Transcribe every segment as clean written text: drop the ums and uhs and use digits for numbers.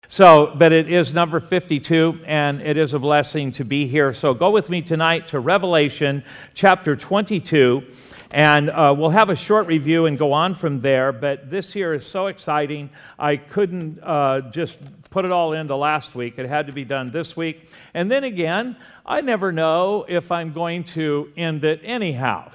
But it is number 52, and it is a blessing to be here. So go with me tonight to Revelation chapter 22, and we'll have a short review and go on from there. But this year is so exciting, I couldn't just put it all into last week. It had to be done this week. And then again, I never know if I'm going to end it anyhow.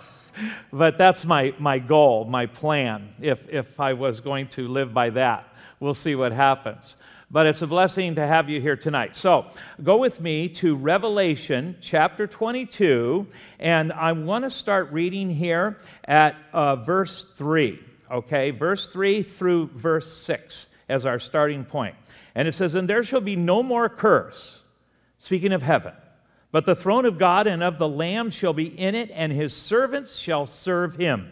But that's my goal, my plan, if I was going to live by that. We'll see what happens. But it's a blessing to have you here tonight. So go with me to Revelation chapter 22, and I want to start reading here at verse 3, okay? Verse 3 through verse 6 as our starting point. And it says, "And there shall be no more curse," speaking of heaven, "but the throne of God and of the Lamb shall be in it, and his servants shall serve him.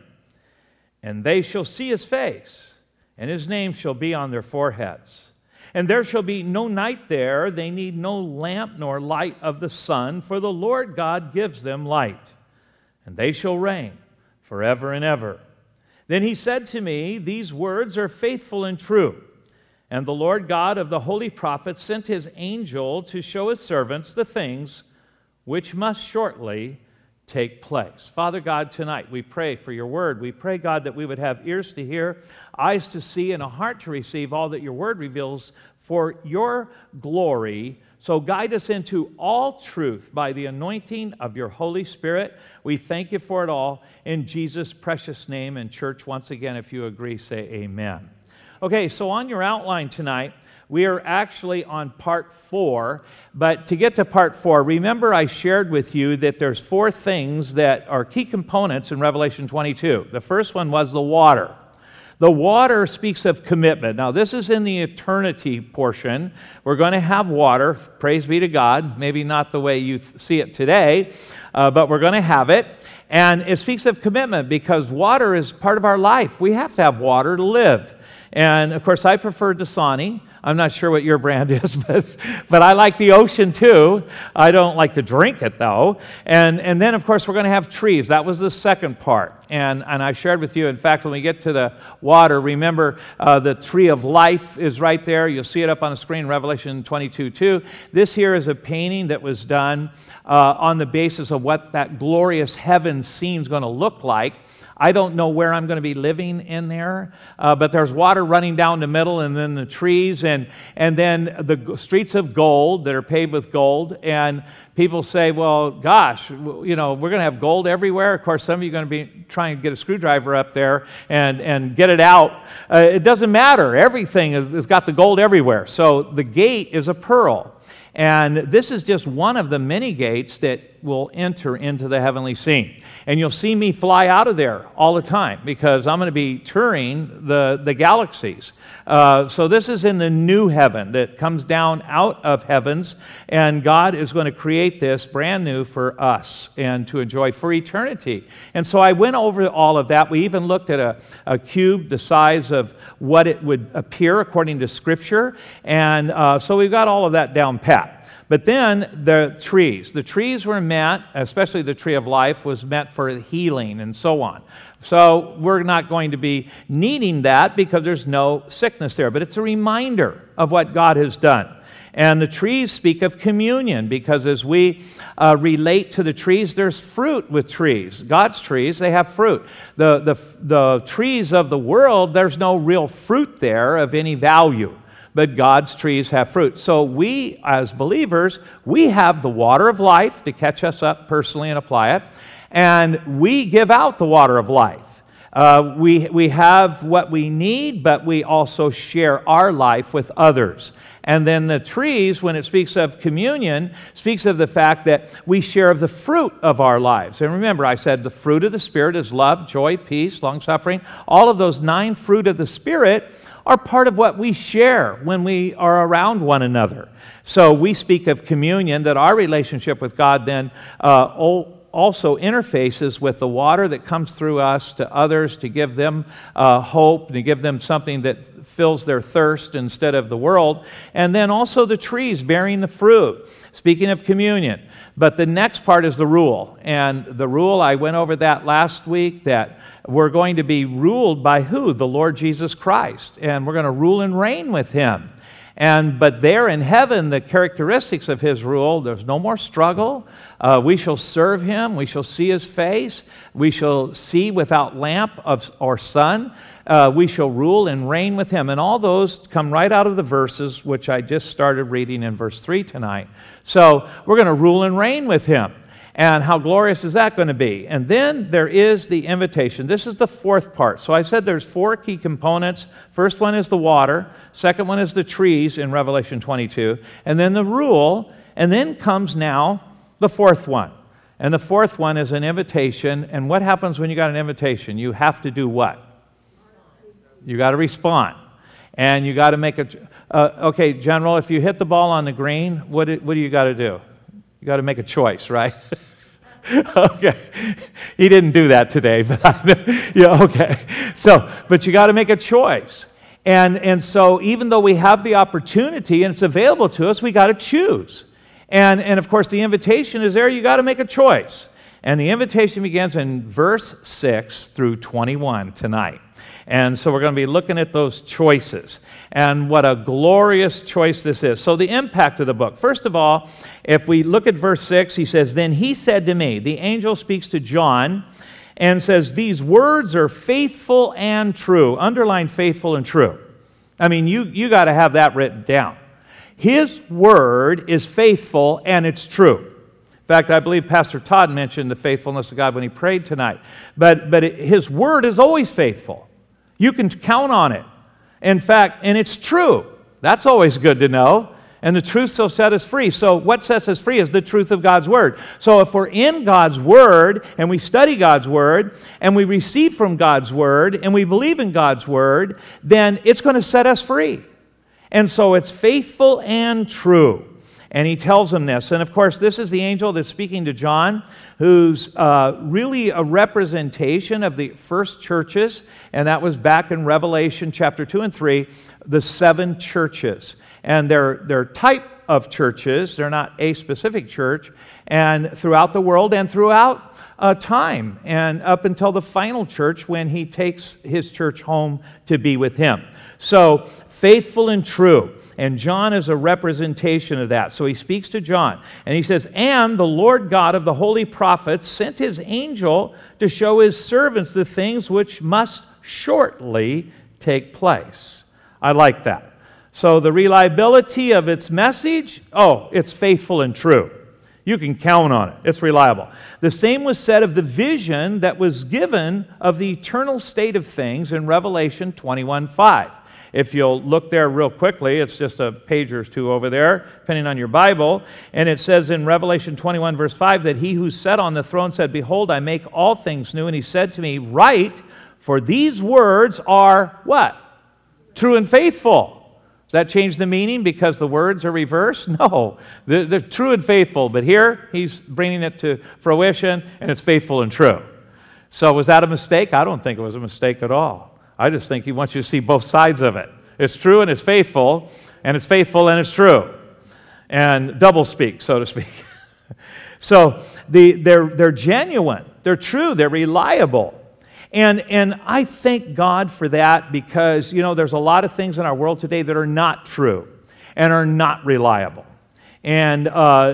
And they shall see his face, and his name shall be on their foreheads. And there shall be no night there. They need no lamp nor light of the sun, for the Lord God gives them light. And they shall reign forever and ever. Then he said to me, These words are faithful and true. And the Lord God of the holy prophets sent his angel to show his servants the things which must shortly take place." Father God, tonight we pray for your word. We pray, God, that we would have ears to hear, eyes to see, and a heart to receive all that your word reveals for your glory. So guide us into all truth by the anointing of your Holy Spirit. We thank you for it all in Jesus' precious name. And church, once again, if you agree, say amen. Okay, so on your outline tonight, we are actually on part 4, but to get to part 4, remember I shared with you that there's 4 things that are key components in Revelation 22. The first one was the water. The water speaks of commitment. Now, this is in the eternity portion. We're going to have water, praise be to God, maybe not the way you see it today, but we're going to have it. And it speaks of commitment because water is part of our life. We have to have water to live. And, of course, I prefer Dasani. I'm not sure what your brand is, but I like the ocean too. I don't like to drink it though. And then, of course, we're going to have trees. That was the second part. And I shared with you, in fact, when we get to the water, remember the tree of life is right there. You'll see it up on the screen, Revelation 22:2. This here is a painting that was done on the basis of what that glorious heaven scene is going to look like. I don't know where I'm going to be living in there, but there's water running down the middle, and then the trees, and then the streets of gold that are paved with gold. And people say, well, gosh, you know, we're going to have gold everywhere. Of course, some of you are going to be trying to get a screwdriver up there and get it out. It doesn't matter. Everything has got the gold everywhere. So the gate is a pearl. And this is just one of the many gates that will enter into the heavenly scene. And you'll see me fly out of there all the time because I'm going to be touring the galaxies. So this is in the new heaven that comes down out of heavens, and God is going to create this brand new for us and to enjoy for eternity. And so I went over all of that. We even looked at a cube the size of what it would appear according to Scripture. And so we've got all of that down pat. But then the trees were meant, especially the tree of life, was meant for healing and so on. So we're not going to be needing that because there's no sickness there. But it's a reminder of what God has done. And the trees speak of communion because as we relate to the trees, there's fruit with trees. God's trees, they have fruit. The trees of the world, there's no real fruit there of any value. But God's trees have fruit. So we, as believers, we have the water of life to catch us up personally and apply it. And we give out the water of life. We have what we need, but we also share our life with others. And then the trees, when it speaks of communion, speaks of the fact that we share of the fruit of our lives. And remember, I said the fruit of the Spirit is love, joy, peace, long-suffering. All of those 9 fruit of the Spirit are part of what we share when we are around one another. So we speak of communion, that our relationship with God then also interfaces with the water that comes through us to others to give them hope, to give them something that fills their thirst instead of the world. And then also the trees bearing the fruit, speaking of communion. But the next part is the rule. And the rule, I went over that last week, that we're going to be ruled by who? The Lord Jesus Christ. And we're going to rule and reign with Him. But there in heaven, the characteristics of his rule, there's no more struggle. We shall serve him. We shall see his face. We shall see without lamp or sun. We shall rule and reign with him. And all those come right out of the verses which I just started reading in verse 3 tonight. So we're going to rule and reign with him. And how glorious is that going to be? And then there is the invitation. This is the fourth part. So I said there's four key components. First one is the water. Second one is the trees in Revelation 22. And then the rule. And then comes now the fourth one. And the fourth one is an invitation. And what happens when you got an invitation? You have to do what? You got to respond. And you got to make a... okay, General, if you hit the ball on the green, what do you got to do? You got to make a choice, right? Okay. He didn't do that today, but yeah, okay. So, but you got to make a choice. And so even though we have the opportunity and it's available to us, we got to choose. And of course, the invitation is there. You got to make a choice. And the invitation begins in verse 6 through 21 tonight. And so we're going to be looking at those choices and what a glorious choice this is. So the impact of the book. First of all, if we look at verse 6, he says, "Then he said to me," the angel speaks to John and says, "These words are faithful and true." Underline faithful and true. I mean, you got to have that written down. His word is faithful and it's true. In fact, I believe Pastor Todd mentioned the faithfulness of God when he prayed tonight. But his word is always faithful. You can count on it. In fact, and it's true. That's always good to know. And the truth shall set us free. So what sets us free is the truth of God's word. So if we're in God's word and we study God's word and we receive from God's word and we believe in God's word, then it's going to set us free. And so it's faithful and true. And he tells him this. And of course, this is the angel that's speaking to John, who's really a representation of the first churches. And that was back in Revelation chapter 2 and 3, the 7 churches. And they're type of churches. They're not a specific church. And throughout the world and throughout time. And up until the final church when he takes his church home to be with him. So faithful and true. And John is a representation of that. So he speaks to John. And he says, "And the Lord God of the holy prophets sent his angel to show his servants the things which must shortly take place." I like that. So the reliability of its message, it's faithful and true. You can count on it. It's reliable. The same was said of the vision that was given of the eternal state of things in Revelation 21:5. If you'll look there real quickly, it's just a page or two over there, depending on your Bible. And it says in Revelation 21, verse 5, that he who sat on the throne said, "Behold, I make all things new." And he said to me, "Write, for these words are" what? "True and faithful." Does that change the meaning because the words are reversed? No, they're true and faithful. But here, he's bringing it to fruition, and it's faithful and true. So was that a mistake? I don't think it was a mistake at all. I just think he wants you to see both sides of it. It's true and it's faithful and it's true. And double speak, so to speak. So they're genuine, they're true, they're reliable. And I thank God for that because, there's a lot of things in our world today that are not true and are not reliable. And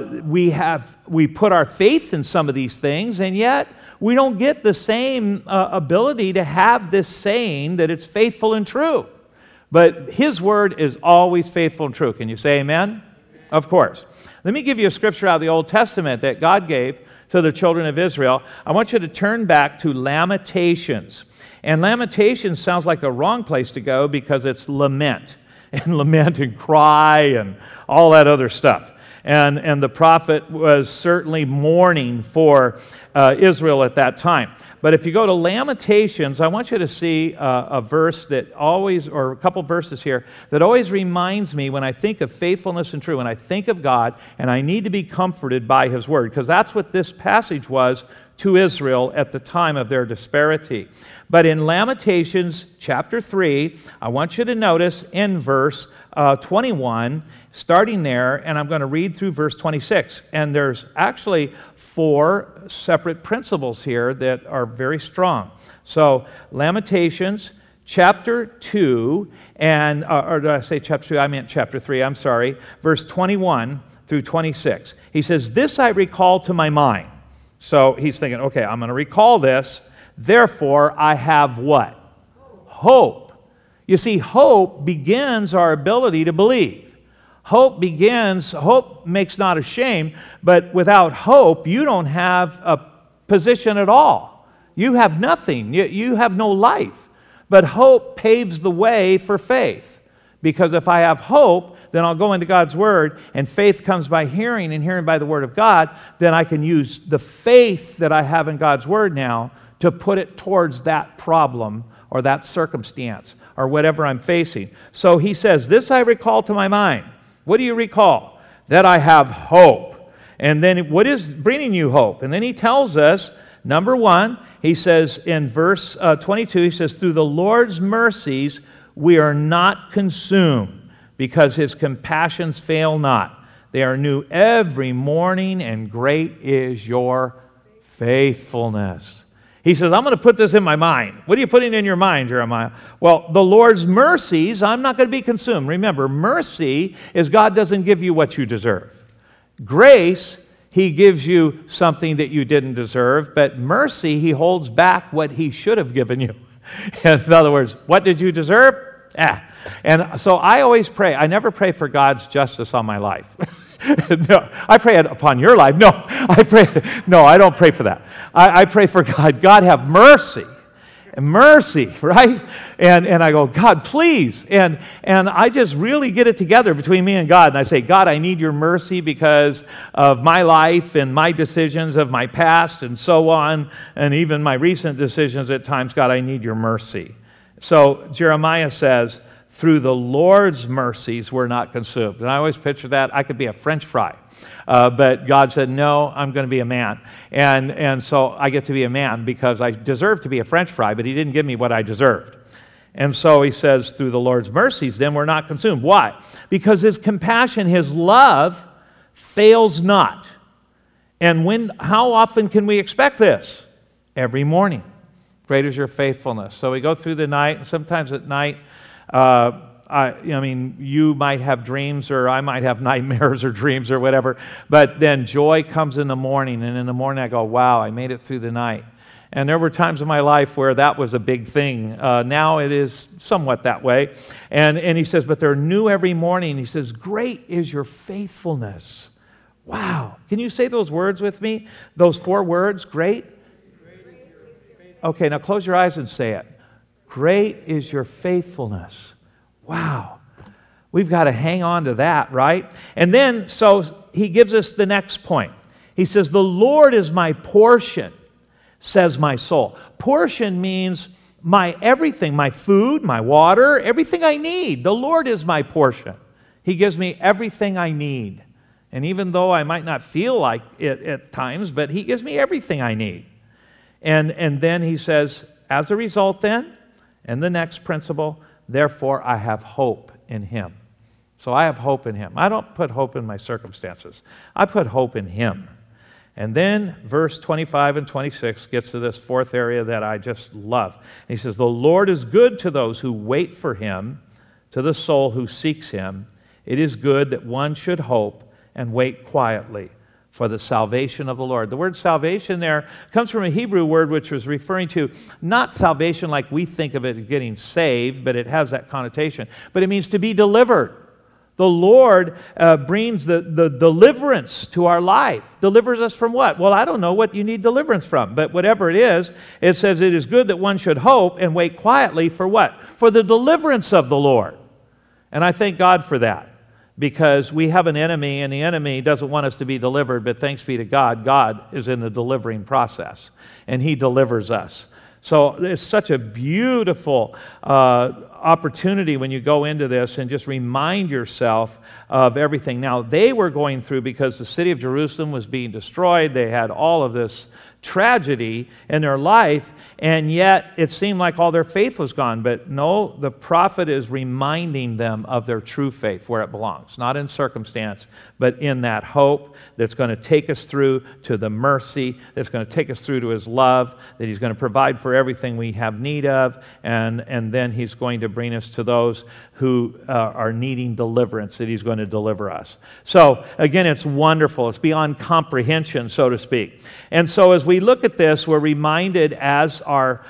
we put our faith in some of these things, and yet we don't get the same ability to have this saying that it's faithful and true. But his word is always faithful and true. Can you say amen? Of course. Let me give you a scripture out of the Old Testament that God gave to the children of Israel. I want you to turn back to Lamentations. And Lamentations sounds like the wrong place to go because it's lament. And lament and cry and all that other stuff. And the prophet was certainly mourning for Israel at that time. But if you go to Lamentations, I want you to see a verse that always, or a couple verses here, that always reminds me when I think of faithfulness and true, when I think of God, and I need to be comforted by his word, because that's what this passage was to Israel at the time of their disparity. But in Lamentations chapter 3, I want you to notice in verse 21, starting there, and I'm going to read through verse 26. And there's actually 4 separate principles here that are very strong. So, Lamentations chapter 2, and, or did I say chapter 2? I meant chapter 3, I'm sorry, verse 21 through 26. He says, "This I recall to my mind." So he's thinking, okay, I'm going to recall this, therefore I have what? Hope. You see, hope begins our ability to believe. Hope makes not ashamed, but without hope, you don't have a position at all. You have nothing. You have no life. But hope paves the way for faith. Because if I have hope, then I'll go into God's Word, and faith comes by hearing, and hearing by the Word of God. Then I can use the faith that I have in God's Word now to put it towards that problem or that circumstance or whatever I'm facing. So he says, "This I recall to my mind." What do you recall? That I have hope. And then what is bringing you hope? And then he tells us, number one, he says in verse 22, he says, "Through the Lord's mercies we are not consumed, because his compassions fail not. They are new every morning, and great is your faithfulness." He says, I'm going to put this in my mind. What are you putting in your mind, Jeremiah? Well, the Lord's mercies, I'm not going to be consumed. Remember, mercy is God doesn't give you what you deserve. Grace, he gives you something that you didn't deserve. But mercy, he holds back what he should have given you. In other words, what did you deserve? And so I always pray. I never pray for God's justice on my life. No, I pray it upon your life. No, I don't pray for that. I pray for God. God, have mercy. Mercy, right? And I go, God, please. And I just really get it together between me and God. And I say, God, I need your mercy because of my life and my decisions of my past and so on, and even my recent decisions at times. God, I need your mercy. So Jeremiah says, through the Lord's mercies, we're not consumed. And I always picture that. I could be a French fry. But God said, no, I'm going to be a man. And so I get to be a man because I deserve to be a French fry, but he didn't give me what I deserved. And so he says, through the Lord's mercies, then we're not consumed. Why? Because his compassion, his love, fails not. And how often can we expect this? Every morning. Great is your faithfulness. So we go through the night, and sometimes at night, you might have dreams, or I might have nightmares or dreams or whatever, but then joy comes in the morning, and in the morning I go, wow, I made it through the night. And there were times in my life where that was a big thing. Now it is somewhat that way. And he says, but they're new every morning. He says, great is your faithfulness. Wow. Can you say those words with me? Those 4 words, great? Okay, now close your eyes and say it. Great is your faithfulness. Wow. We've got to hang on to that, right? And then, so he gives us the next point. He says, the Lord is my portion, says my soul. Portion means my everything, my food, my water, everything I need. The Lord is my portion. He gives me everything I need. And even though I might not feel like it at times, but he gives me everything I need. And then he says, as a result then, and the next principle, therefore I have hope in him. So I have hope in him. I don't put hope in my circumstances. I put hope in him. And then verse 25 and 26 gets to this 4th area that I just love. He says, the Lord is good to those who wait for him, to the soul who seeks him. It is good that one should hope and wait quietly for the salvation of the Lord. The word salvation there comes from a Hebrew word which was referring to not salvation like we think of it getting saved, but it has that connotation. But it means to be delivered. The Lord brings the deliverance to our life. Delivers us from what? Well, I don't know what you need deliverance from, but whatever it is, it says it is good that one should hope and wait quietly for what? For the deliverance of the Lord. And I thank God for that. Because we have an enemy, and the enemy doesn't want us to be delivered, but thanks be to God, God is in the delivering process, and he delivers us. So it's such a beautiful opportunity when you go into this and just remind yourself of everything. Now, they were going through, because the city of Jerusalem was being destroyed, they had all of this tragedy in their life, and yet it seemed like all their faith was gone. But no, the prophet is reminding them of their true faith, where it belongs, not in circumstance, but in that hope that's going to take us through to the mercy, that's going to take us through to His love, that He's going to provide for everything we have need of, and then He's going to bring us to those who are needing deliverance, that He's going to deliver us. So, again, it's wonderful. It's beyond comprehension, so to speak. And so as we look at this, we're reminded as our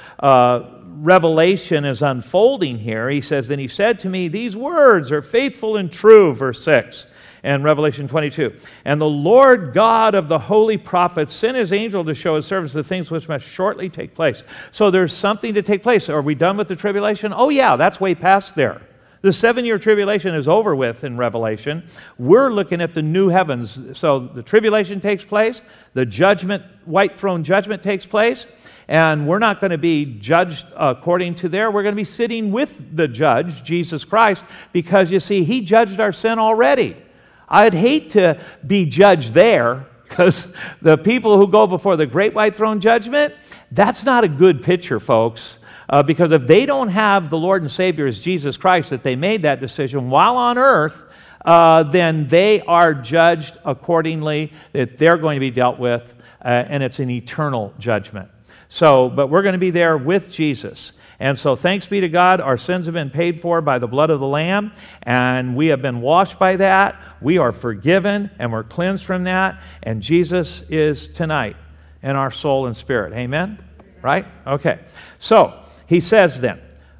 revelation is unfolding here. He says, "Then He said to me, these words are faithful and true," verse 6. And Revelation 22. "And the Lord God of the holy prophets sent His angel to show His servants the things which must shortly take place." So there's something to take place. Are we done with the tribulation? Oh yeah, that's way past there. The 7-year tribulation is over with in Revelation. We're looking at the new heavens. So the tribulation takes place, the judgment, white throne judgment takes place, and we're not going to be judged according to there. We're going to be sitting with the judge, Jesus Christ, because you see, He judged our sin already. I'd hate to be judged there, because the people who go before the great white throne judgment, that's not a good picture, folks. Because if they don't have the Lord and Savior as Jesus Christ, that they made that decision while on earth, then they are judged accordingly, that they're going to be dealt with, and it's an eternal judgment. So, but we're going to be there with Jesus. And so thanks be to God, our sins have been paid for by the blood of the Lamb, and we have been washed by that. We are forgiven, and we're cleansed from that, and Jesus is tonight in our soul and spirit. Amen? Right? Okay. So, He says then,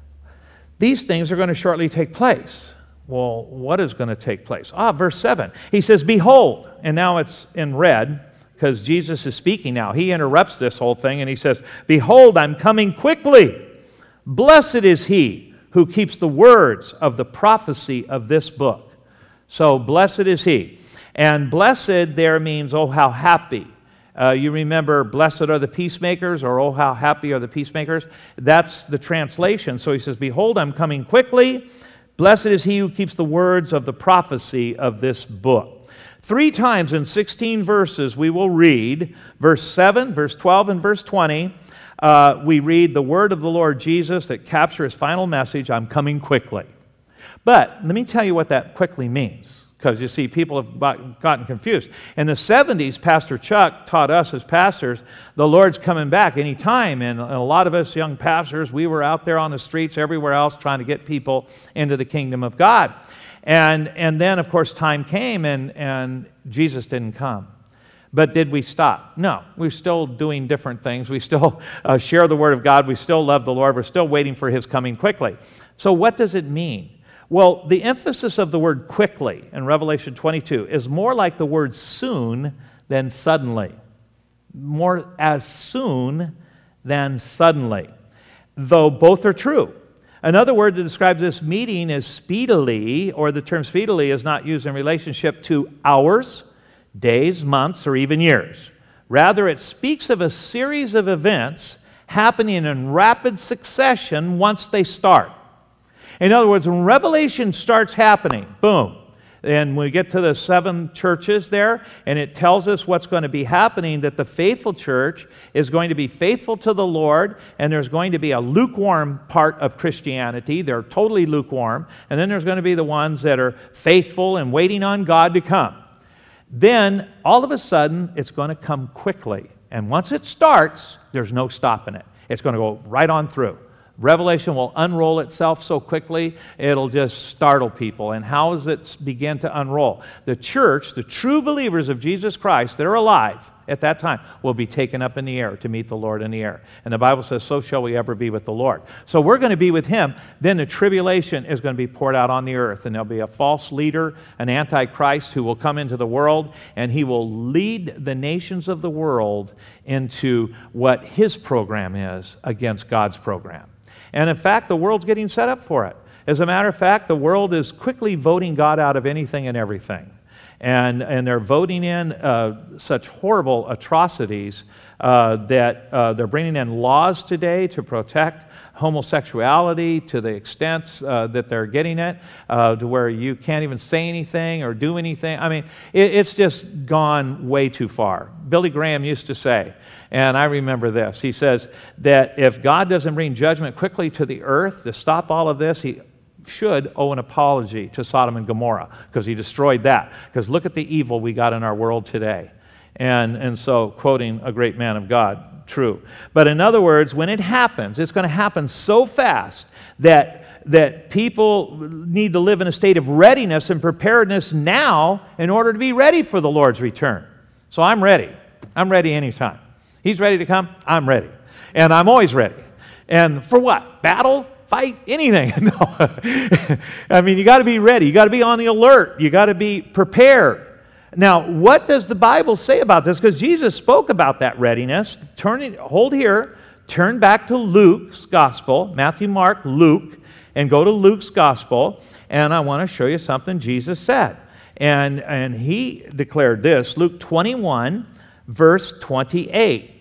these things are going to shortly take place. Well, what is going to take place? Verse 7. He says, "Behold," and now it's in red, because Jesus is speaking now. He interrupts this whole thing, and He says, "Behold, I'm coming quickly. Blessed is he who keeps the words of the prophecy of this book." So, blessed is he. And blessed there means, oh, how happy. You remember, blessed are the peacemakers, or oh, how happy are the peacemakers. That's the translation. So He says, "Behold, I'm coming quickly. Blessed is he who keeps the words of the prophecy of this book." 3 times in 16 verses we will read, verse 7, verse 12, and verse 20, we read the word of the Lord Jesus that capture His final message, "I'm coming quickly." But let me tell you what that quickly means, because you see, people have gotten confused. In the 70s, Pastor Chuck taught us as pastors, the Lord's coming back any time. And a lot of us young pastors, we were out there on the streets everywhere else trying to get people into the kingdom of God. And then, of course, time came and Jesus didn't come. But did we stop? No. We're still doing different things. We still share the Word of God. We still love the Lord. We're still waiting for His coming quickly. So what does it mean? Well, the emphasis of the word "quickly" in Revelation 22 is more like the word "soon" than "suddenly." More as soon than suddenly, though both are true. Another word that describes this meeting is speedily, or the term speedily is not used in relationship to hours, days, months, or even years. Rather, it speaks of a series of events happening in rapid succession once they start. In other words, when Revelation starts happening, boom, and we get to the 7 churches there, and it tells us what's going to be happening, that the faithful church is going to be faithful to the Lord, and there's going to be a lukewarm part of Christianity. They're totally lukewarm. And then there's going to be the ones that are faithful and waiting on God to come. Then, all of a sudden, it's going to come quickly. And once it starts, there's no stopping it. It's going to go right on through. Revelation will unroll itself so quickly, it'll just startle people. And how does it begin to unroll? The church, the true believers of Jesus Christ that are alive at that time, will be taken up in the air to meet the Lord in the air. And the Bible says, so shall we ever be with the Lord. So we're going to be with Him. Then the tribulation is going to be poured out on the earth. And there'll be a false leader, an antichrist, who will come into the world, and he will lead the nations of the world into what his program is against God's program. And in fact, the world's getting set up for it. As a matter of fact, the world is quickly voting God out of anything and everything. And they're voting in such horrible atrocities that they're bringing in laws today to protect homosexuality to the extent that they're getting it, to where you can't even say anything or do anything. I mean, it's just gone way too far. Billy Graham used to say, and I remember this, he says that if God doesn't bring judgment quickly to the earth to stop all of this, he should owe an apology to Sodom and Gomorrah, because he destroyed that. Because look at the evil we got in our world today. And so, quoting a great man of God, true. But in other words, when it happens, it's going to happen so fast that people need to live in a state of readiness and preparedness now in order to be ready for the Lord's return. So I'm ready. I'm ready anytime. He's ready to come, I'm ready. And I'm always ready. And for what? Battle? Fight? Anything? No. I mean, you got to be ready. You got to be on the alert. You got to be prepared. Now, what does the Bible say about this? Because Jesus spoke about that readiness. Hold here, turn back to Luke's Gospel, Matthew, Mark, Luke, and go to Luke's Gospel, and I want to show you something Jesus said. And he declared this, Luke 21, verse 28,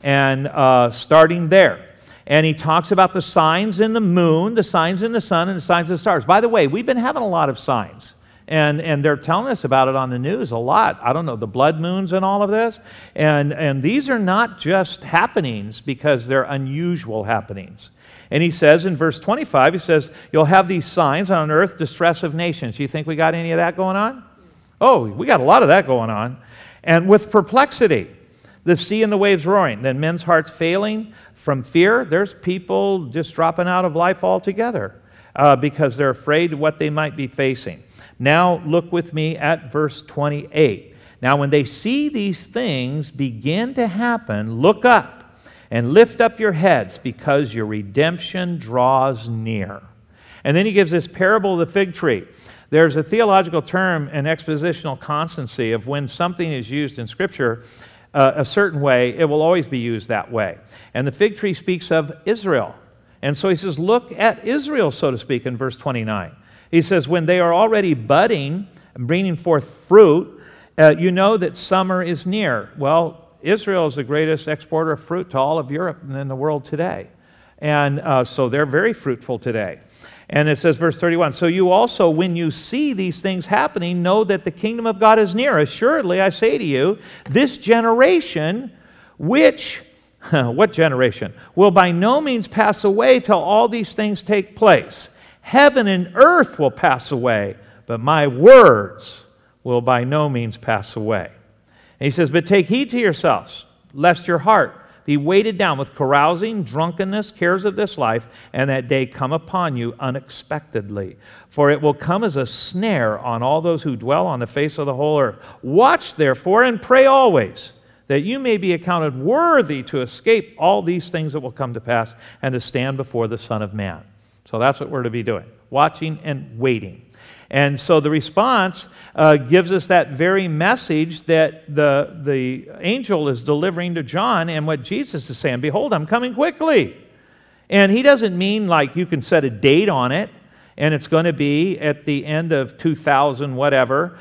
and starting there. And he talks about the signs in the moon, the signs in the sun, and the signs of the stars. By the way, we've been having a lot of signs. And they're telling us about it on the news a lot. I don't know, the blood moons and all of this. And these are not just happenings because they're unusual happenings. And he says in verse 25, he says, you'll have these signs on earth, distress of nations. You think we got any of that going on? Oh, we got a lot of that going on. And with perplexity, the sea and the waves roaring, then men's hearts failing from fear. There's people just dropping out of life altogether because they're afraid of what they might be facing. Now look with me at verse 28. Now when they see these things begin to happen, look up and lift up your heads because your redemption draws near. And then he gives this parable of the fig tree. There's a theological term, an expositional constancy, of when something is used in Scripture a certain way, it will always be used that way. And the fig tree speaks of Israel. And so he says, look at Israel, so to speak, in verse 29. He says, when they are already budding and bringing forth fruit, you know that summer is near. Well, Israel is the greatest exporter of fruit to all of Europe and in the world today. And so they're very fruitful today. And it says, verse 31, so you also, when you see these things happening, know that the kingdom of God is near. Assuredly, I say to you, this generation, which, what generation? Will by no means pass away till all these things take place. Heaven and earth will pass away, but my words will by no means pass away. And he says, but take heed to yourselves, lest your heart be weighted down with carousing, drunkenness, cares of this life, and that day come upon you unexpectedly. For it will come as a snare on all those who dwell on the face of the whole earth. Watch therefore and pray always, that you may be accounted worthy to escape all these things that will come to pass and to stand before the Son of Man. So that's what we're to be doing, watching and waiting. And so the response gives us that very message that the angel is delivering to John, and what Jesus is saying, behold, I'm coming quickly. And he doesn't mean like you can set a date on it, and it's going to be at the end of 2000 whatever,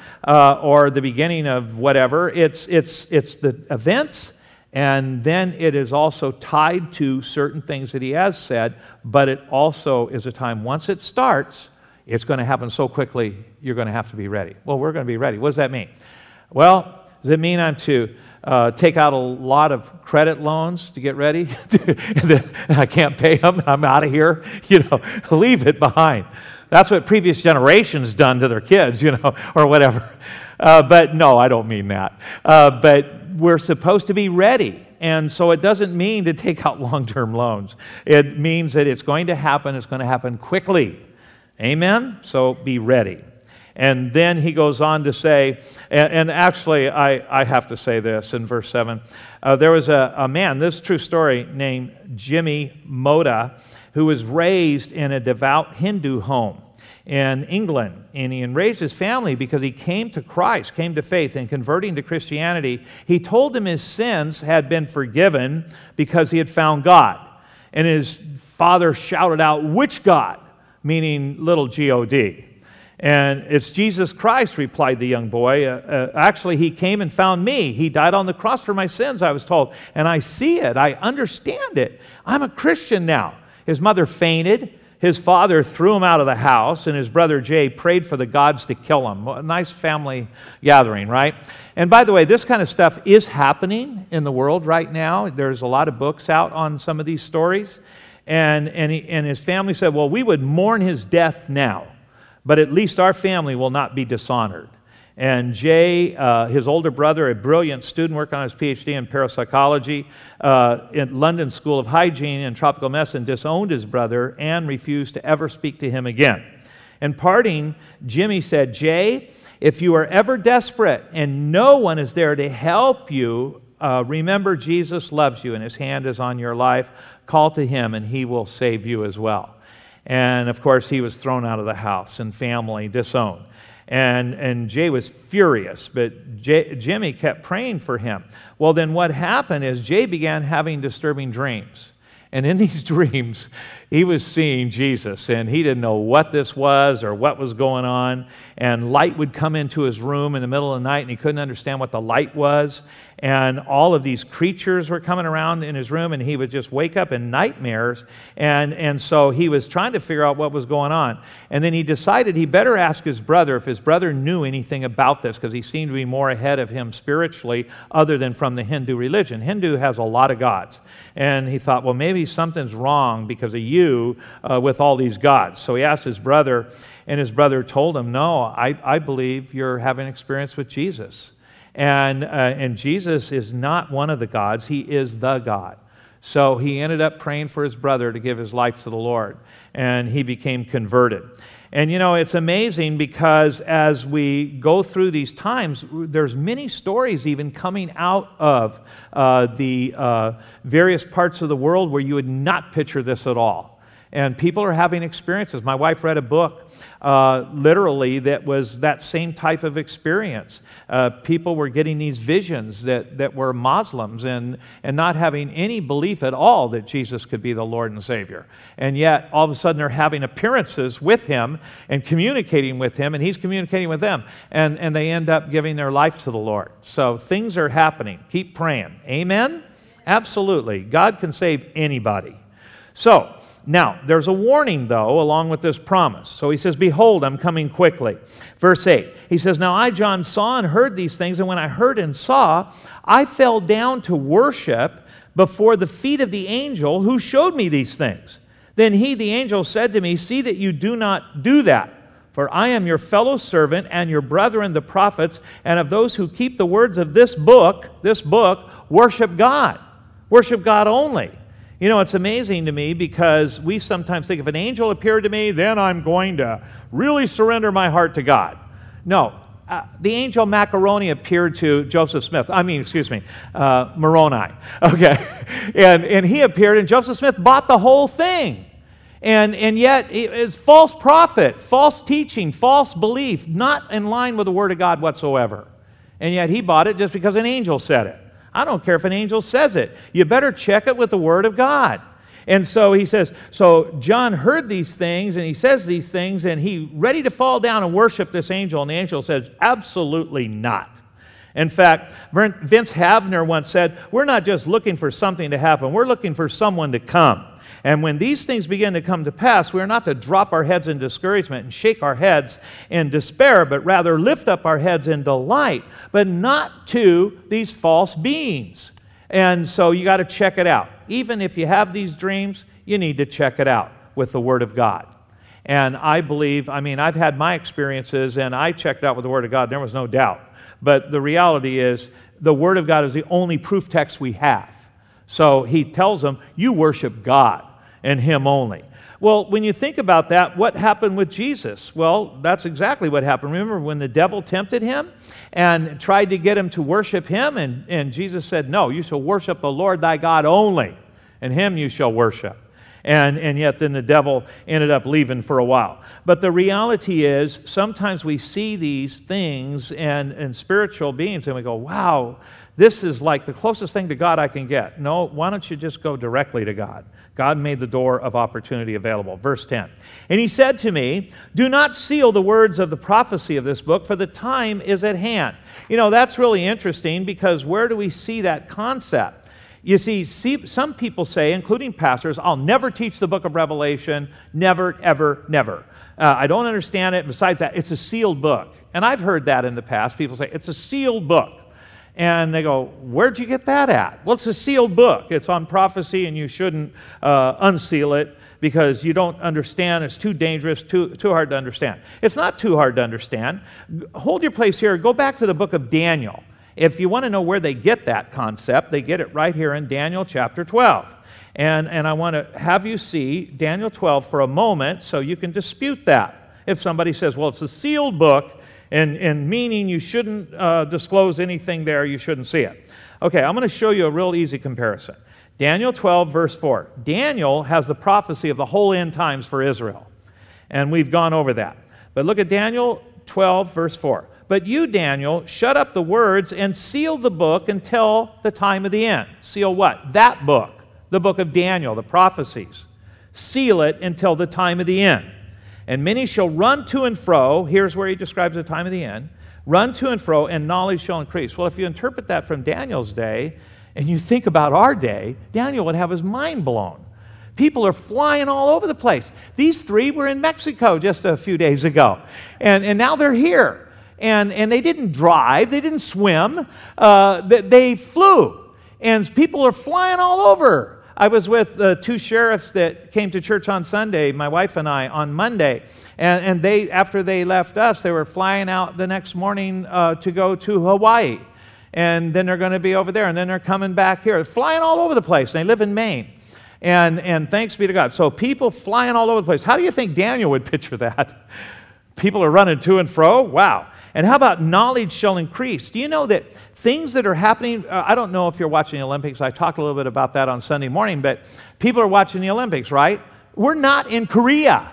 or the beginning of whatever. It's the events, and then it is also tied to certain things that he has said, but it also is a time, once it starts, it's going to happen so quickly, you're going to have to be ready. Well, we're going to be ready. What does that mean? Well, does it mean I'm to take out a lot of credit loans to get ready? I can't pay them. I'm out of here. Leave it behind. That's what previous generations done to their kids, or whatever. But no, I don't mean that. But we're supposed to be ready. And so it doesn't mean to take out long-term loans. It means that it's going to happen. It's going to happen quickly. Amen? So be ready. And then he goes on to say, and actually I have to say this in verse 7. There was a man, this is a true story, named Jimmy Moda, who was raised in a devout Hindu home in England. And he raised his family because he came to Christ, came to faith, and converting to Christianity, he told him his sins had been forgiven because he had found God. And his father shouted out, which God? Meaning little G-O-D. And it's Jesus Christ, replied the young boy. Actually, he came and found me. He died on the cross for my sins, I was told. And I see it. I understand it. I'm a Christian now. His mother fainted. His father threw him out of the house, and his brother Jay prayed for the gods to kill him. A nice family gathering, right? And by the way, this kind of stuff is happening in the world right now. There's a lot of books out on some of these stories. And his family said, well, we would mourn his death now, but at least our family will not be dishonored. And Jay, his older brother, a brilliant student working on his PhD in parapsychology at London School of Hygiene and Tropical Medicine, disowned his brother and refused to ever speak to him again. In parting, Jimmy said, Jay, if you are ever desperate and no one is there to help you, remember Jesus loves you and his hand is on your life. Call to him and he will save you as well. And of course, he was thrown out of the house and family disowned. And Jay was furious, but Jimmy kept praying for him. Well, then what happened is Jay began having disturbing dreams. And in these dreams, he was seeing Jesus, and he didn't know what this was or what was going on. And light would come into his room in the middle of the night, and he couldn't understand what the light was. And all of these creatures were coming around in his room, and he would just wake up in nightmares. And so he was trying to figure out what was going on. And then he decided he better ask his brother if his brother knew anything about this, because he seemed to be more ahead of him spiritually other than from the Hindu religion. Hindu has a lot of gods. And he thought, well, maybe something's wrong because of you with all these gods. So he asked his brother, and his brother told him, no, I believe you're having an experience with Jesus. And Jesus is not one of the gods. He is the God. So he ended up praying for his brother to give his life to the Lord, and he became converted. And you know, it's amazing because as we go through these times, there's many stories even coming out of the various parts of the world where you would not picture this at all. And people are having experiences. My wife read a book literally that was that same type of experience. People were getting these visions that were Muslims and not having any belief at all that Jesus could be the Lord and Savior. And yet, all of a sudden, they're having appearances with him and communicating with him, and he's communicating with them. And they end up giving their life to the Lord. So things are happening. Keep praying. Amen? Absolutely. God can save anybody. So, now, there's a warning, though, along with this promise. So he says, behold, I'm coming quickly. Verse 8, he says, now I, John, saw and heard these things, and when I heard and saw, I fell down to worship before the feet of the angel who showed me these things. Then he, the angel, said to me, see that you do not do that, for I am your fellow servant and your brethren, the prophets, and of those who keep the words of this book, worship God. Worship God only. You know, it's amazing to me because we sometimes think if an angel appeared to me, then I'm going to really surrender my heart to God. No, the angel Macaroni appeared to Joseph Smith. Moroni. Okay. And he appeared, and Joseph Smith bought the whole thing. And yet, it's false prophet, false teaching, false belief, not in line with the Word of God whatsoever. And yet, he bought it just because an angel said it. I don't care if an angel says it. You better check it with the Word of God. And so he says, so John heard these things, and he says these things, and he ready to fall down and worship this angel. And the angel says, absolutely not. In fact, Vince Havner once said, we're not just looking for something to happen. We're looking for someone to come. And when these things begin to come to pass, we are not to drop our heads in discouragement and shake our heads in despair, but rather lift up our heads in delight, but not to these false beings. And so you got to check it out. Even if you have these dreams, you need to check it out with the Word of God. And I believe, I've had my experiences, and I checked out with the Word of God. There was no doubt. But the reality is, the Word of God is the only proof text we have. So he tells them, you worship God and Him only. Well, when you think about that, what happened with Jesus? Well, that's exactly what happened. Remember when the devil tempted him and tried to get him to worship him, and Jesus said, no, you shall worship the Lord thy God only, and Him you shall worship. And yet then the devil ended up leaving for a while. But the reality is, sometimes we see these things and spiritual beings and we go, wow, this is like the closest thing to God I can get. No, why don't you just go directly to God? God made the door of opportunity available. Verse 10. And he said to me, do not seal the words of the prophecy of this book, for the time is at hand. You know, that's really interesting, because where do we see that concept? You see, some people say, including pastors, I'll never teach the book of Revelation, never, ever, never. I don't understand it. Besides that, it's a sealed book. And I've heard that in the past. People say, it's a sealed book. And they go, where'd you get that at? Well, it's a sealed book. It's on prophecy, and you shouldn't unseal it because you don't understand. It's too dangerous, too hard to understand. It's not too hard to understand. Hold your place here. Go back to the book of Daniel. If you want to know where they get that concept, they get it right here in Daniel chapter 12. And I want to have you see Daniel 12 for a moment so you can dispute that. If somebody says, well, it's a sealed book, and meaning you shouldn't disclose anything there, you shouldn't see it. Okay, I'm going to show you a real easy comparison. Daniel 12, verse 4. Daniel has the prophecy of the whole end times for Israel. And we've gone over that. But look at Daniel 12, verse 4. But you, Daniel, shut up the words and seal the book until the time of the end. Seal what? That book. The book of Daniel, the prophecies. Seal it until the time of the end. And many shall run to and fro. Here's where he describes the time of the end. Run to and fro, and knowledge shall increase. Well, if you interpret that from Daniel's day, and you think about our day, Daniel would have his mind blown. People are flying all over the place. These three were in Mexico just a few days ago. And now they're here. And they didn't drive. They didn't swim. They flew. And people are flying all over. I was with two sheriffs that came to church on Sunday, my wife and I, on Monday. And they, after they left us, they were flying out the next morning to go to Hawaii. And then they're going to be over there. And then they're coming back here. They're flying all over the place. They live in Maine. And thanks be to God. So people flying all over the place. How do you think Daniel would picture that? People are running to and fro? Wow. And how about knowledge shall increase? Do you know that things that are happening, I don't know if you're watching the Olympics. I talked a little bit about that on Sunday morning, but people are watching the Olympics, right? We're not in Korea.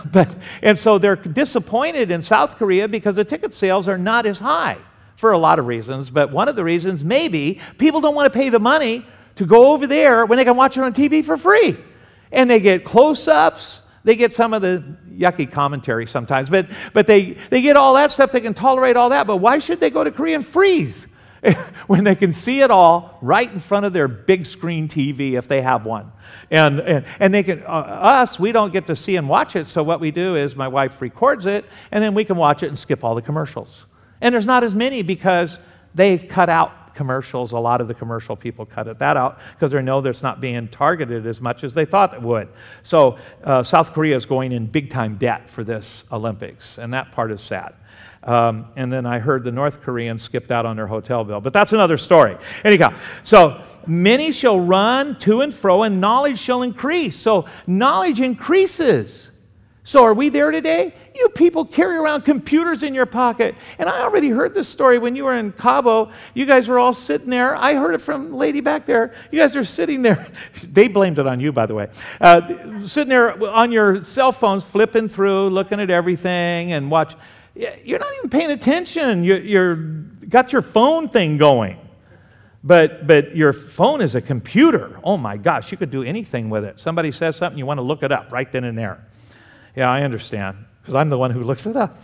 And so they're disappointed in South Korea because the ticket sales are not as high for a lot of reasons. But one of the reasons, maybe, people don't want to pay the money to go over there when they can watch it on TV for free. And they get close-ups. They get some of the yucky commentary sometimes, but they get all that stuff. They can tolerate all that. But why should they go to Korea and freeze when they can see it all right in front of their big screen TV if they have one? And they can, us, we don't get to see and watch it. So what we do is my wife records it, and then we can watch it and skip all the commercials. And there's not as many because they've cut out commercials. A lot of the commercial people cut that out because they know that's not being targeted as much as they thought it would. So South Korea is going in big-time debt for this Olympics, and that part is sad. And then I heard the North Koreans skipped out on their hotel bill, but that's another story. Anyhow, so many shall run to and fro, and knowledge shall increase. So knowledge increases. So are we there today? You people carry around computers in your pocket. And I already heard this story when you were in Cabo. You guys were all sitting there. I heard it from the lady back there. You guys are sitting there. They blamed it on you, by the way. Sitting there on your cell phones, flipping through, looking at everything and watch. You're not even paying attention. You're got your phone thing going. But your phone is a computer. Oh, my gosh, you could do anything with it. Somebody says something, you want to look it up right then and there. Yeah, I understand, because I'm the one who looks it up.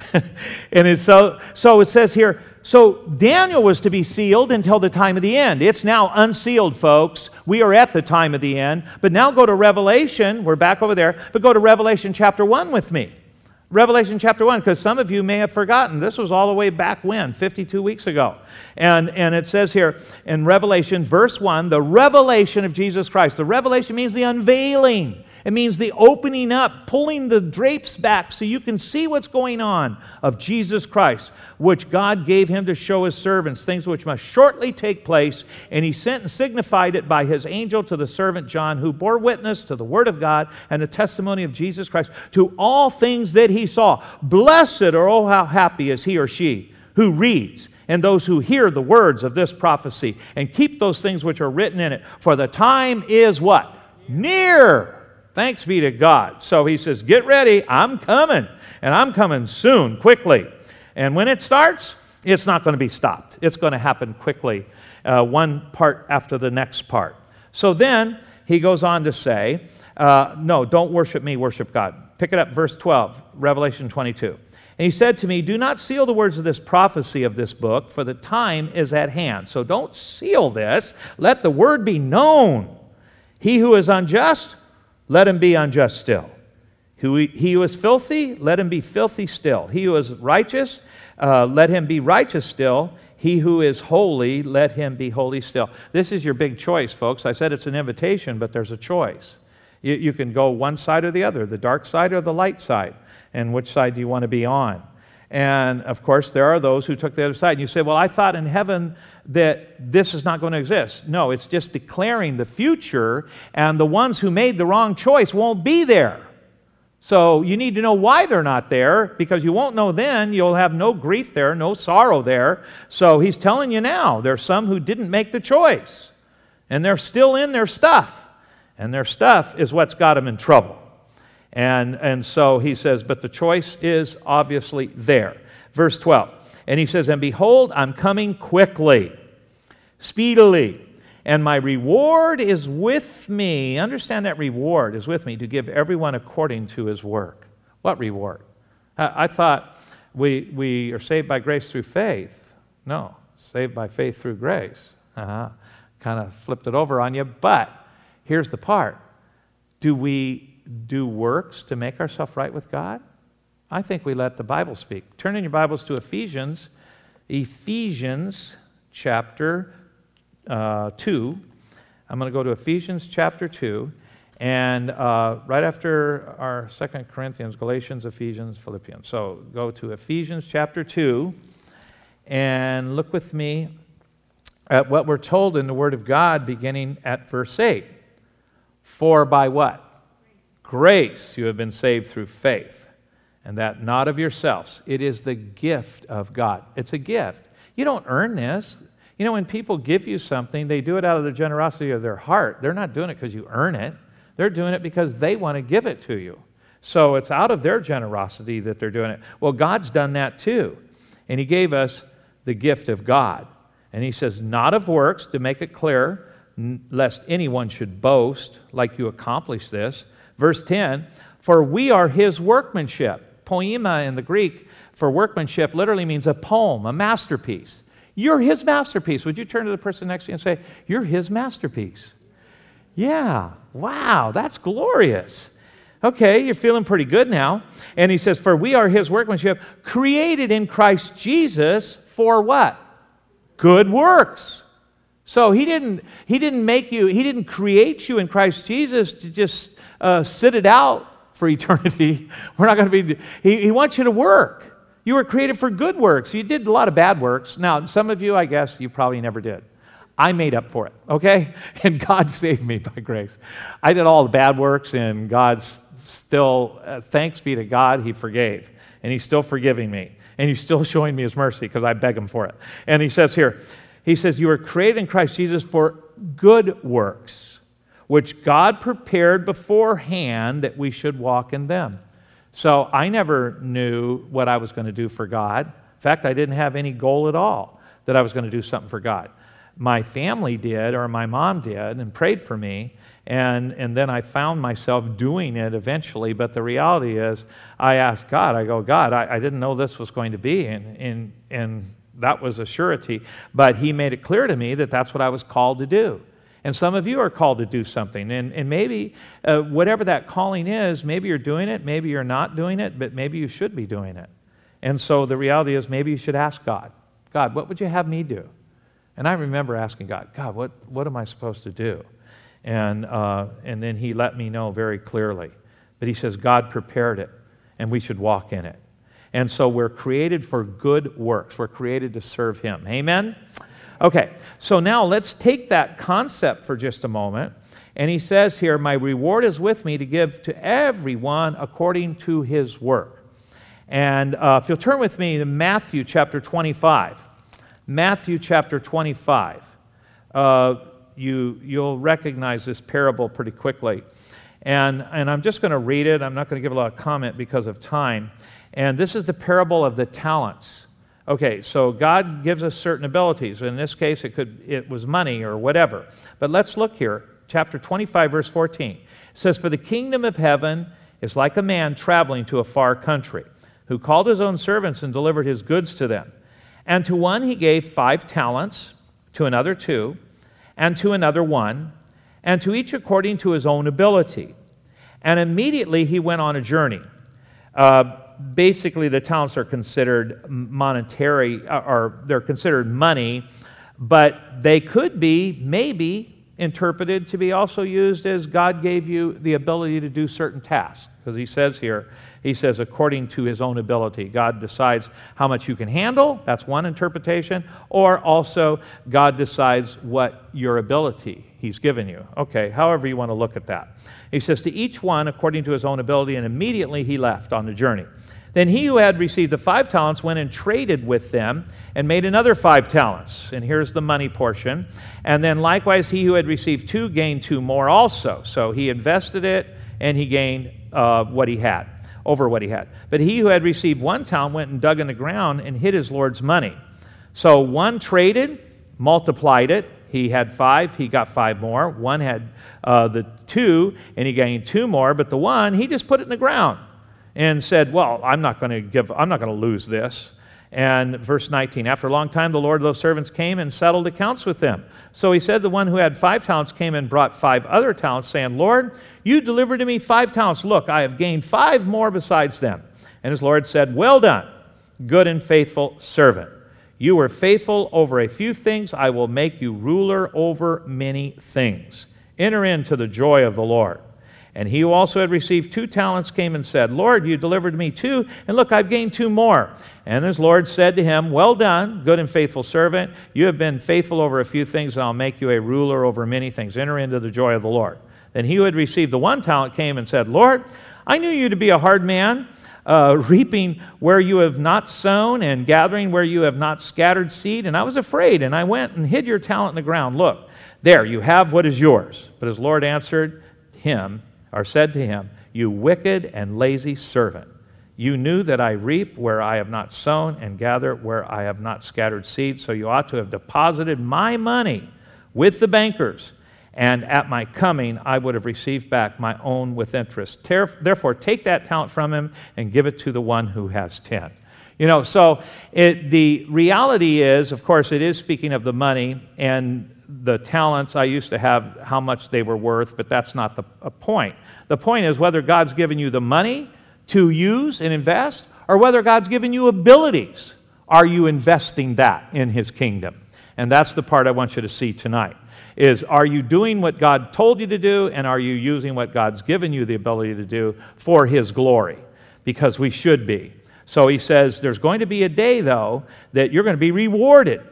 And it's so it says here, so Daniel was to be sealed until the time of the end. It's now unsealed, folks. We are at the time of the end. But now go to Revelation. We're back over there. But go to Revelation chapter 1 with me. Revelation chapter 1, because some of you may have forgotten. This was all the way back when, 52 weeks ago. And it says here in Revelation, verse 1, the revelation of Jesus Christ. The revelation means the unveiling. It means the opening up, pulling the drapes back so you can see what's going on of Jesus Christ, which God gave him to show his servants, things which must shortly take place. And he sent and signified it by his angel to the servant John, who bore witness to the word of God and the testimony of Jesus Christ, to all things that he saw. Blessed, or oh, how happy is he or she who reads, and those who hear the words of this prophecy, and keep those things which are written in it. For the time is what? Near. Thanks be to God. So he says, get ready, I'm coming, and I'm coming soon, quickly. And when it starts, it's not going to be stopped. It's going to happen quickly, one part after the next part. So then he goes on to say, no, don't worship me, worship God. Pick it up, verse 12, Revelation 22. And he said to me, do not seal the words of this prophecy of this book, for the time is at hand. So don't seal this. Let the word be known. He who is unjust, let him be unjust still. He who is filthy, let him be filthy still. He who is righteous, let him be righteous still. He who is holy, let him be holy still. This is your big choice, folks. I said it's an invitation, but there's a choice. You can go one side or the other, the dark side or the light side. And which side do you want to be on? And, of course, there are those who took the other side. And you say, well, I thought in heaven that this is not going to exist. No, it's just declaring the future, and the ones who made the wrong choice won't be there. So you need to know why they're not there, because you won't know then. You'll have no grief there, no sorrow there. So he's telling you now, there's some who didn't make the choice, and they're still in their stuff. And their stuff is what's got them in trouble. And so he says, but the choice is obviously there. Verse 12, and he says, and behold, I'm coming quickly, speedily, and my reward is with me. Understand that reward is with me to give everyone according to his work. What reward? I thought we are saved by grace through faith. No, saved by faith through grace. Kind of flipped it over on you, but here's the part. Do we do works to make ourselves right with God? I think we let the Bible speak. Turn in your Bibles to Ephesians chapter 2. I'm going to go to Ephesians chapter 2, and right after our 2 Corinthians, Galatians, Ephesians, Philippians. So go to Ephesians chapter 2, and look with me at what we're told in the Word of God beginning at verse 8. For by what? Grace you have been saved through faith, and that not of yourselves. It is the gift of God. It's a gift. You don't earn this. You know, when people give you something, they do it out of the generosity of their heart. They're not doing it because you earn it. They're doing it because they want to give it to you. So it's out of their generosity that they're doing it. Well, God's done that too. And he gave us the gift of God. And he says, not of works, to make it clear, lest anyone should boast like you accomplished this. Verse 10, for we are his workmanship. Poema in the Greek for workmanship literally means a poem, a masterpiece. You're his masterpiece. Would you turn to the person next to you and say, you're his masterpiece? Yeah, wow, that's glorious. Okay, you're feeling pretty good now. And he says, for we are his workmanship, created in Christ Jesus for what? Good works. So he didn't create you in Christ Jesus to just sit it out for eternity. We're not going to be, he wants you to work. You were created for good works. You did a lot of bad works. Now, some of you, I guess, you probably never did. I made up for it, okay? And God saved me by grace. I did all the bad works, and God's still, thanks be to God, he forgave. And he's still forgiving me. And he's still showing me his mercy because I beg him for it. And he says here, he says, you were created in Christ Jesus for good works, which God prepared beforehand that we should walk in them. So I never knew what I was going to do for God. In fact, I didn't have any goal at all that I was going to do something for God. My family did, or my mom did, and prayed for me, and then I found myself doing it eventually. But the reality is, I asked God, I go, God, I didn't know this was going to be, and that was a surety. But he made it clear to me that that's what I was called to do. And some of you are called to do something. And maybe whatever that calling is, maybe you're doing it, maybe you're not doing it, but maybe you should be doing it. And so the reality is, maybe you should ask God, God, what would you have me do? And I remember asking God, God, what am I supposed to do? And then he let me know very clearly. But he says God prepared it, and we should walk in it. And so we're created for good works. We're created to serve him. Amen? Okay, so now let's take that concept for just a moment. And he says here, my reward is with me to give to everyone according to his work. And if you'll turn with me to Matthew chapter 25. Matthew chapter 25. You'll recognize this parable pretty quickly. And I'm just going to read it. I'm not going to give a lot of comment because of time. And this is the parable of the talents. Okay, so God gives us certain abilities. In this case, it was money or whatever. But let's look here. Chapter 25, verse 14. It says, "For the kingdom of heaven is like a man traveling to a far country, who called his own servants and delivered his goods to them. And to one he gave 5 talents, to another 2, and to another 1, and to each according to his own ability. And immediately he went on a journey." Basically, the talents are considered monetary, or they're considered money, but they could be maybe interpreted to be also used as God gave you the ability to do certain tasks. Because he says here, he says, according to his own ability. God decides how much you can handle. That's one interpretation. Or also, God decides what your ability he's given you. Okay, however you want to look at that. He says, to each one according to his own ability, and immediately he left on the journey. Then he who had received the 5 talents went and traded with them and made another 5 talents. And here's the money portion. And then likewise he who had received 2 gained 2 more also. So he invested it and he gained what he had, over what he had. But he who had received 1 talent went and dug in the ground and hid his Lord's money. So one traded, multiplied it. He had 5, he got 5 more. One had the 2, and he gained 2 more. But the one, he just put it in the ground and said, well, I'm not going to lose this. And verse 19, after a long time, the Lord of those servants came and settled accounts with them. So he said, the one who had 5 talents came and brought 5 other talents, saying, Lord, you delivered to me 5 talents. Look, I have gained 5 more besides them. And his Lord said, well done, good and faithful servant. You were faithful over a few things. I will make you ruler over many things. Enter into the joy of the Lord. And he who also had received 2 talents came and said, Lord, you delivered me 2, and look, I've gained 2 more. And his Lord said to him, well done, good and faithful servant. You have been faithful over a few things, and I'll make you a ruler over many things. Enter into the joy of the Lord. Then he who had received the 1 talent came and said, Lord, I knew you to be a hard man, reaping where you have not sown and gathering where you have not scattered seed. And I was afraid, and I went and hid your talent in the ground. Look, there, you have what is yours. But his Lord answered him, or said to him, you wicked and lazy servant. You knew that I reap where I have not sown and gather where I have not scattered seed. So you ought to have deposited my money with the bankers. And at my coming, I would have received back my own with interest. Therefore, take that talent from him and give it to the one who has 10. You know, so the reality is, of course, it is speaking of the money and the talents. I used to have how much they were worth, but that's not the point. The point is whether God's given you the money to use and invest, or whether God's given you abilities. Are you investing that in his kingdom? And that's the part I want you to see tonight. Is, are you doing what God told you to do, and are you using what God's given you the ability to do for his glory? Because we should be. So he says there's going to be a day, though, that you're going to be rewarded.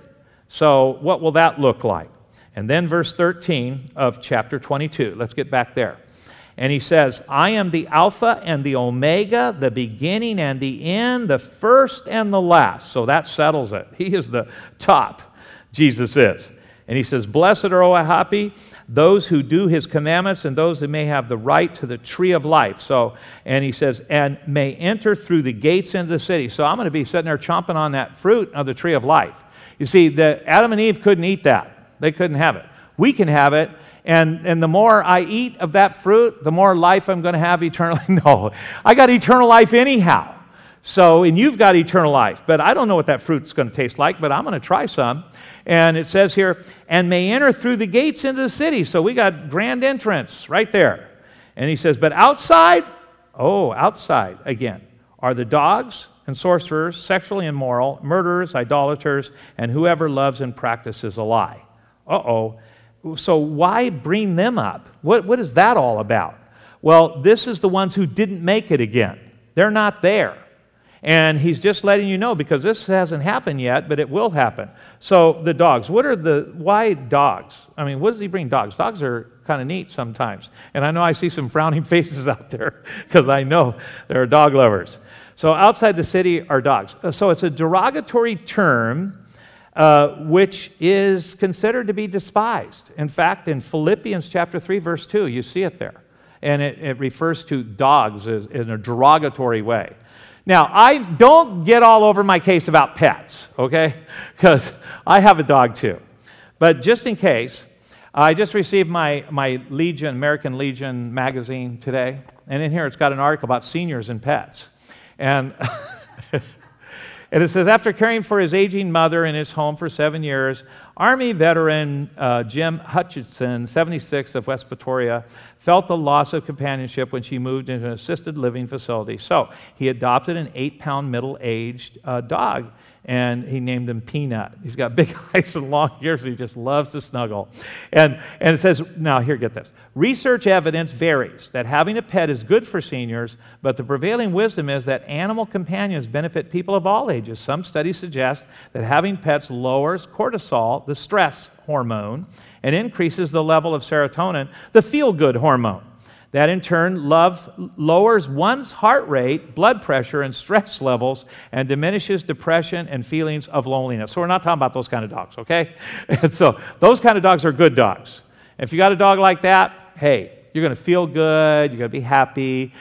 So what will that look like? And then verse 13 of chapter 22. Let's get back there. And he says, I am the Alpha and the Omega, the beginning and the end, the first and the last. So that settles it. He is the top, Jesus is. And he says, blessed are, O happy, those who do his commandments and those who may have the right to the tree of life. So, and he says, and may enter through the gates into the city. So I'm going to be sitting there chomping on that fruit of the tree of life. You see, Adam and Eve couldn't eat that. They couldn't have it. We can have it. And the more I eat of that fruit, the more life I'm going to have eternally. No, I got eternal life anyhow. So, and you've got eternal life. But I don't know what that fruit's going to taste like, but I'm going to try some. And it says here, and may enter through the gates into the city. So we got grand entrance right there. And he says, but outside, outside again, are the dogs and sorcerers, sexually immoral, murderers, idolaters, and whoever loves and practices a lie. So why bring them up? What is that all about? Well, this is the ones who didn't make it again. They're not there. And he's just letting you know, because this hasn't happened yet, but it will happen. So the dogs, why dogs? I mean, what does he bring dogs? Dogs are kind of neat sometimes. And I know I see some frowning faces out there, because I know there are dog lovers. So outside the city are dogs. So it's a derogatory term, which is considered to be despised. In fact, in Philippians chapter 3, verse 2, you see it there. and it refers to dogs in a derogatory way. Now, I don't get all over my case about pets, okay? Because I have a dog too. But just in case, I just received my Legion, American Legion magazine today, and in here it's got an article about seniors and pets. And, and it says, after caring for his aging mother in his home for 7 years, Army veteran Jim Hutchinson, 76, of West Pretoria, felt the loss of companionship when she moved into an assisted living facility. So he adopted an 8-pound middle-aged dog, and he named him Peanut. He's got big eyes and long ears, and he just loves to snuggle. And it says, now here, get this. Research evidence varies that having a pet is good for seniors, but the prevailing wisdom is that animal companions benefit people of all ages. Some studies suggest that having pets lowers cortisol, the stress hormone, and increases the level of serotonin, the feel-good hormone. That in turn lowers one's heart rate, blood pressure, and stress levels, and diminishes depression and feelings of loneliness. So we're not talking about those kind of dogs, okay? And so those kind of dogs are good dogs. If you got a dog like that, hey, you're going to feel good, you're going to be happy,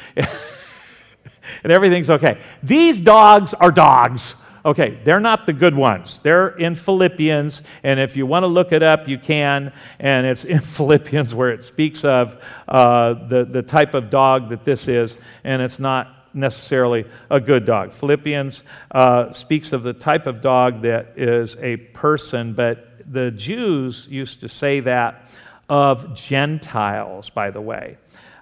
and everything's okay. These dogs are dogs. Okay, they're not the good ones. They're in Philippians, and if you want to look it up, you can, and it's in Philippians where it speaks of the type of dog that this is, and it's not necessarily a good dog. Philippians speaks of the type of dog that is a person, but the Jews used to say that of Gentiles, by the way.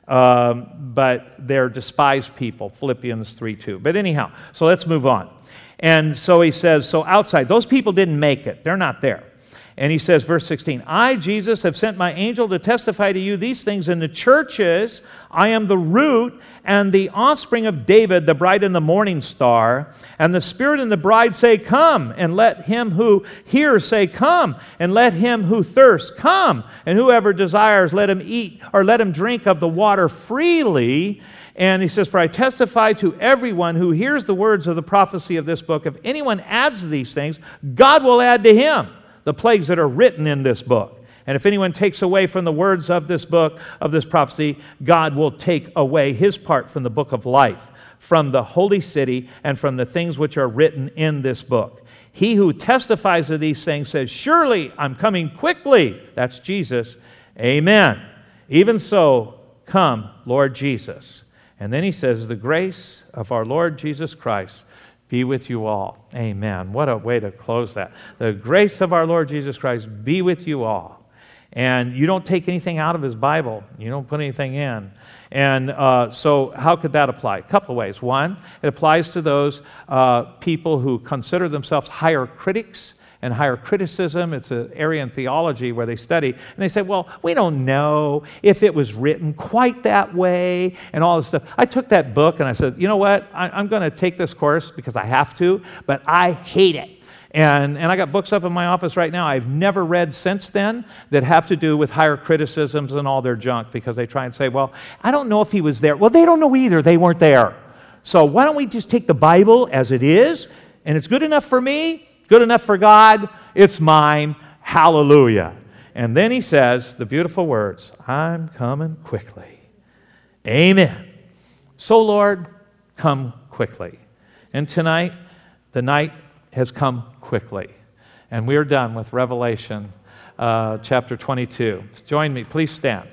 But they're despised people, Philippians 3:2. But anyhow, so let's move on. And so he says, so outside, those people didn't make it. They're not there. And he says, verse 16, I, Jesus, have sent my angel to testify to you these things in the churches. I am the root and the offspring of David, the bride and the morning star. And the Spirit and the bride say, come. And let him who hears say, come. And let him who thirsts come. And whoever desires, let him eat or let him drink of the water freely. And he says, for I testify to everyone who hears the words of the prophecy of this book, if anyone adds to these things, God will add to him the plagues that are written in this book. And if anyone takes away from the words of this book, of this prophecy, God will take away his part from the book of life, from the holy city, and from the things which are written in this book. He who testifies of these things says, surely I'm coming quickly. That's Jesus. Amen. Even so, come, Lord Jesus. And then he says, the grace of our Lord Jesus Christ be with you all. Amen. What a way to close that. The grace of our Lord Jesus Christ be with you all. And you don't take anything out of his Bible. You don't put anything in. And so how could that apply? A couple of ways. One, it applies to those people who consider themselves higher critics and higher criticism. It's an area in theology where they study, and they say, well, we don't know if it was written quite that way and all this stuff. I took that book and I said, you know what, I'm going to take this course because I have to, but I hate it. And I got books up in my office right now I've never read since then that have to do with higher criticisms and all their junk, because they try and say, well, I don't know if he was there. Well, they don't know either. They weren't there. So why don't we just take the Bible as it is, and it's good enough for me, good enough for God, it's mine, hallelujah. And then he says the beautiful words, I'm coming quickly. Amen. So Lord, come quickly. And tonight, the night has come quickly. And we are done with Revelation chapter 22. Join me, please stand.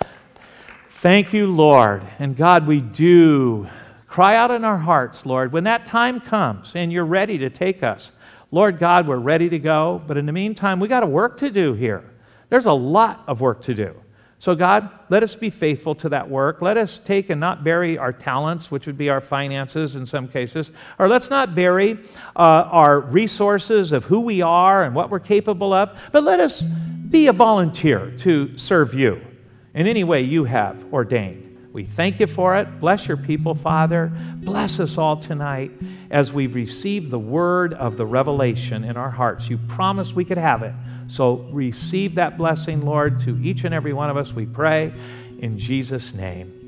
Thank you, Lord. And God, we do cry out in our hearts, Lord, when that time comes and you're ready to take us. Lord God, we're ready to go, but in the meantime, we got a work to do here. There's a lot of work to do. So God, let us be faithful to that work. Let us take and not bury our talents, which would be our finances in some cases, or let's not bury our resources of who we are and what we're capable of, but let us be a volunteer to serve you in any way you have ordained. We thank you for it. Bless your people, Father. Bless us all tonight as we receive the word of the revelation in our hearts. You promised we could have it. So receive that blessing, Lord, to each and every one of us, we pray, in Jesus' name.